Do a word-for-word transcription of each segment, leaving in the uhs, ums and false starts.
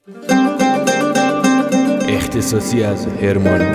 اختصاصی از هرمان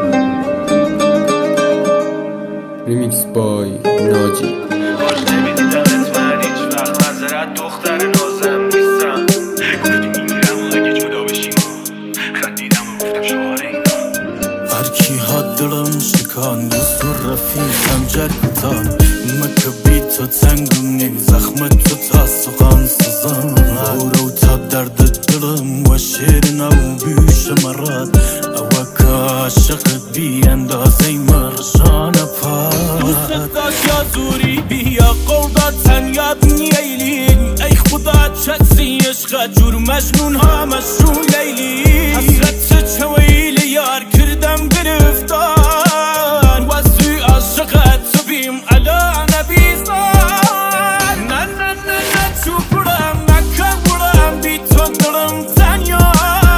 ریمیکس بای ناجی. کاش نمیدیدمت من هیچ وقت معذرت دختر نازم نیستم. گفتی میمیرم و اگه جدا بشیم خندیدم و گفتم شعار اینا هر کی ها دلم شکان دوست و رفیقم جرکتان مکه بی تو تنگم نی زخمت تو تا سخان سزان بارو تا درد دلم و شیر نو بیش مراد او که عاشق بی اندازه مرشان پاد دوست داشت یا زوری بیا قرداتن یاد نیلین ای خدا چسی عشق جور مجنون ها مشون لیلی حسرت چویل یار کردم گرفتان و زوی عاشقت تو بیم علا نبیزان نه نه نه نه چو برم نکن برم بی تو دلم تنیا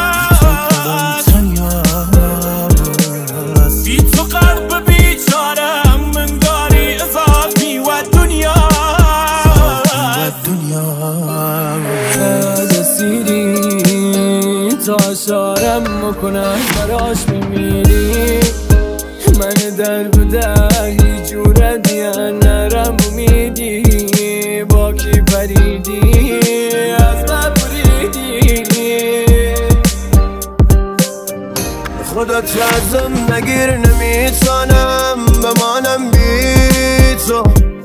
بی تو قلب بیچارم من داری اضافی و دنیا و دنیا دستیری تا شارم مکنم براش میمیری من در بده هیچ جوره دیان نرم امیدی با کی پریدی از من بریدی خودت لازم نگیر نمیتونم بمانم بی تو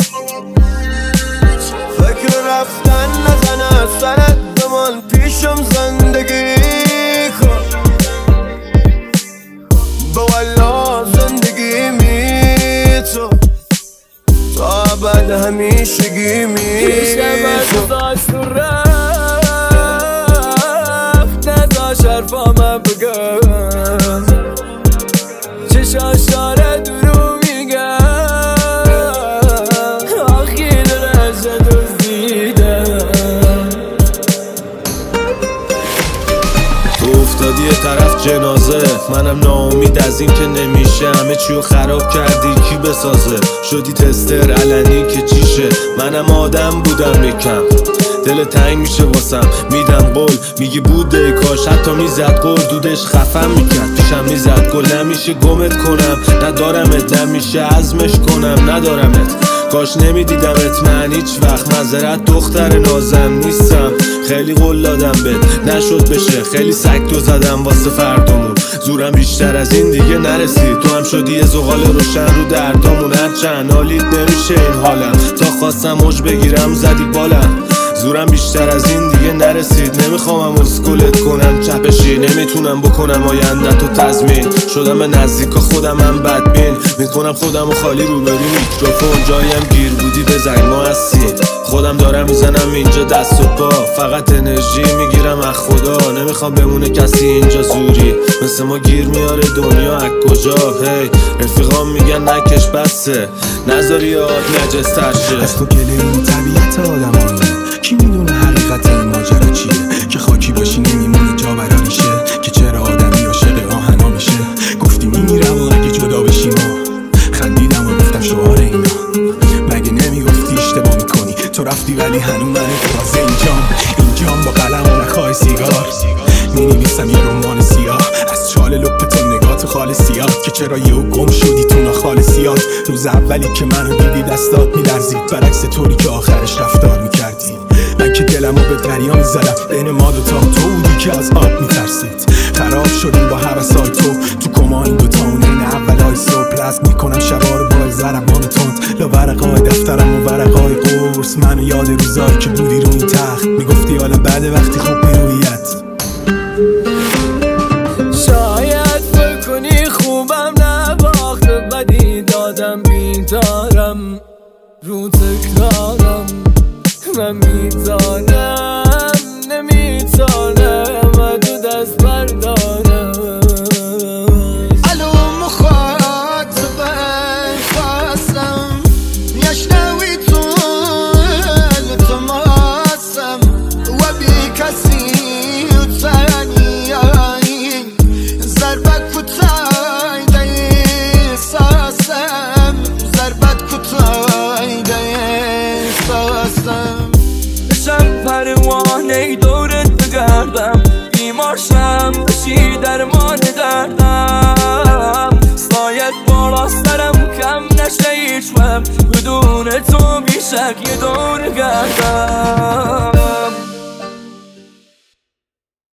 فکر رفتن نزنه سرت بمان پیشم زندگی کن بوالا زندگی می تو تا بعد همیشگی می تو داشت تو رفت نزاش حرفامه بگم چشاش داره درو میگم آخی درجه دزدیدم تو افتادی یه طرف جنازه منم ناامید از این که نمیشه همه چیو خراب کردی کی بسازه شدی تستر علنی که چیشه منم آدم بودم یکم دل تنگ میشه واسم میدم قول میگی بوده کاش حتی میزد قول دودش خفم میکرد پیشم میزد گل نمیشه گمت کنم ندارمت نمیشه عزمش کنم ندارمت کاش نمیدیدمت من هیچ وقت معذرت دختر نازم نیستم خیلی قول دادم بهت نشد بشه خیلی سگ تو زدم واسه فردامون زورم بیشتر از این دیگه نرسید تو هم شدی یه زغال روشن رو دردامون هرچند حالیت نمیشه این حالم تا خواستم موج بگیرم زدی بالم زورم بیشتر از این دیگه نرسید نمیخوام اسکولت کنم چپشی نمیتونم بکنم آینده تو تضمین شدم به نزدیک خودم هم بدبین میکنم خودم و خالی رو بری میکروفون جایم گیر بودی بزنگ ما هستیم خودم دارم میزنم اینجا دست و پا فقط انرژی میگیرم از خدا نمیخوام بمونه کسی اینجا زوری مثل ما گیر میاره دنیا از کجا هی رفیقام میگن نکش بسته نذاری یاد نجستر شه از تو گله این طبیعت آدمانه کی میدونه حقیقت این ماجرا چیه که خاکی باشی نمیمونی جا برالیشه که چرا آدمی عاشق آهنا میشه گفتی میمیرم و اگه جدا بشی ما خندیدم و گفتم شعار اینا مگه نمیگفتی اشتباه میکنی تو رفتی ولی هنوز من تازه اینجام اینجام با قلم و نخواه سیگار مینویسم یه رمان سیاه از چال لپتون نگات خالصیات که چرا یهو گم شدی تو ناخالصیات روز اولی که منو دیدی دستات میلرزید برعکس طوری که آخرش رفتار میکردی من که دلمو به دریا میزدم بین ما دوتا تو بودی که از آب میترسید خراب شدیم با هوسای تو تو کما این دوتا اونین اولای صبح پلس میکنم شبا رو با ضربان تند لا ورقای دفترم و ورقای قرص منو یاد روزایی که بودی رو این تخت میگفتی حالا بعد وقتی خوب میرویت شاید بکنی خوبم نباخت بدی دادم بیدارم رو تکرارم من میتانم نمیتانم ادو دست بردارم الو مخاطبه خواستم یشنوی تو التماسم و بی کسی باشم بشی درمان دردم سایت بالا سرم کم نشه هیچ وقت بدون تو بیشک یه دور گردم